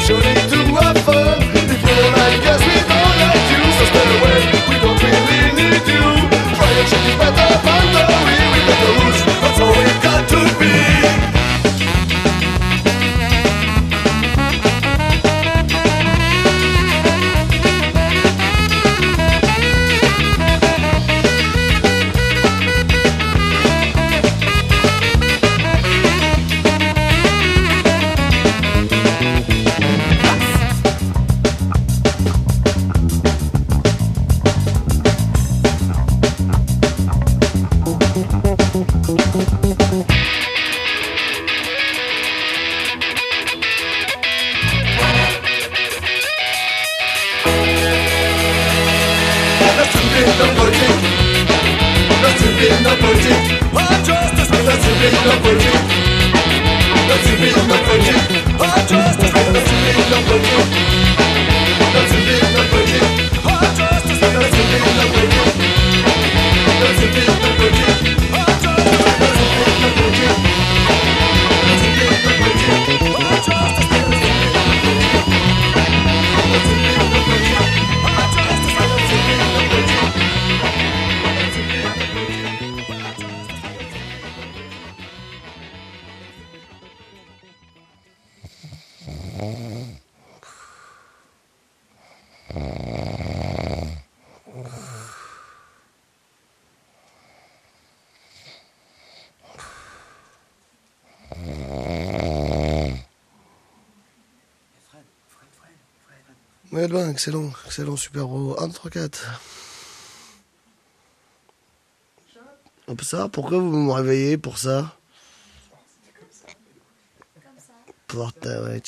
surely to have fun. If you don't like us, we don't like you. So stay away, we don't really need you. Friendship is better than the we got the rules, that's all we got to be. Ouais, ben, excellent, super beau. 1, 2, 3, 4. Hop ça, pourquoi vous me réveillez pour ça? Pour ta, ouais,